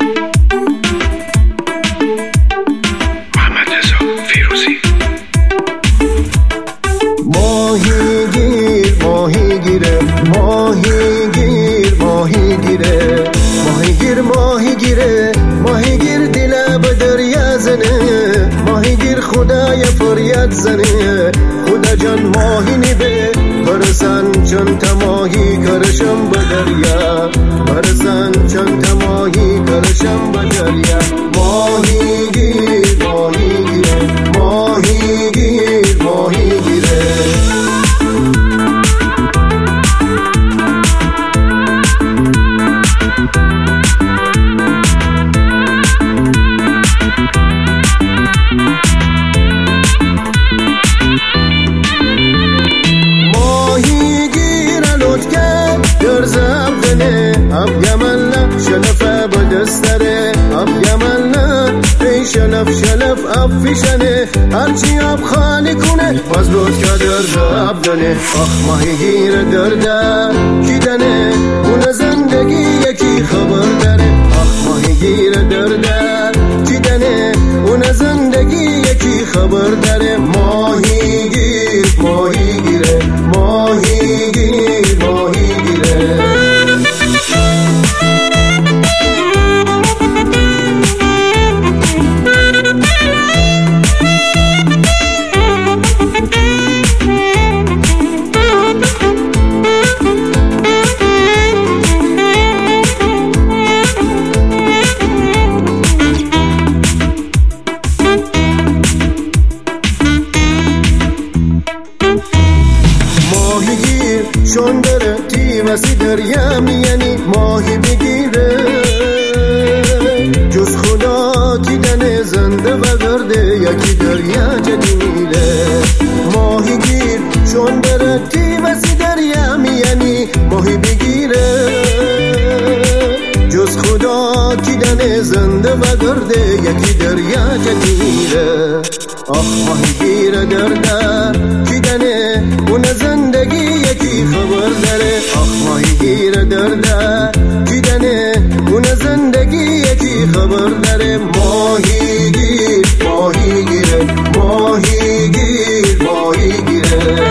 ماهیگیر دل به دریا زنه، ماهیگیر خدای فریاد زنه. خدا جان ماهی نیبه برسن چون تماهی کرشم به دریا، برسن چون تماهی کرشم به دریا. ماهیگیر ماهیگیر ماهیگیر ماهیگیره. اب یمن شلف بدستره، اب یمن ای شلف شلف اب فیشنه. هرچی اب خالی کنه باز رود که درد اب دنه. آخ ماهیگیر درده کی دنه، اون زندگی یکی خبر داره. آخ ماهیگیر درده کی دنه، اون زندگی یکی خبر داره. ماهیگیر ماهیگیره ماهیگیر ماهیگیره. چون داره تیمسی دریا میانی ماهی بگیره، جز خدا دیدن زنده و گرده یکی دریا جدیده. ماهی گیر چون داره تیمسی دریا میانی ماهی بگیره، جز خدا دیدن زنده و گرده یکی دریا جدیده. آخ ماهی گیر درده دیدنه اون زندگی یکی خبر داره. آخ ماهیگیر درده دیدنه اون زندگی یکی خبر داره. ماهیگیر ماهیگیره ماهیگیر ماهیگیره.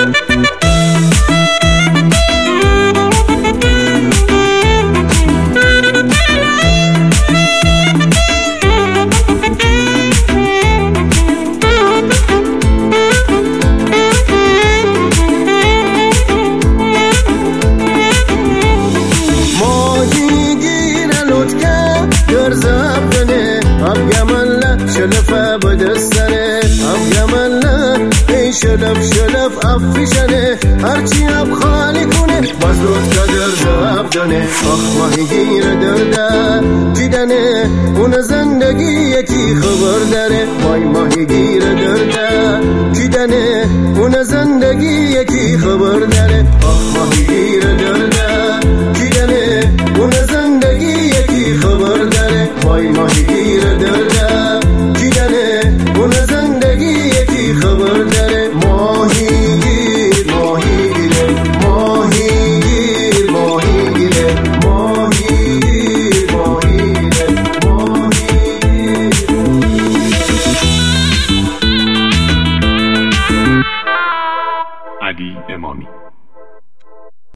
اب یمن شلف بدستره، اب یمن ای شلف شلف اب فیشنه. هرچی اب خالی کنه باز رود که درد اب دنه. آخ ماهیگیر درده دیدنه اون زندگی یکی خبر داره. وای ماهیگیر درده دیدنه اون زندگی یکی خبر داره. آخ ماهیگیر درده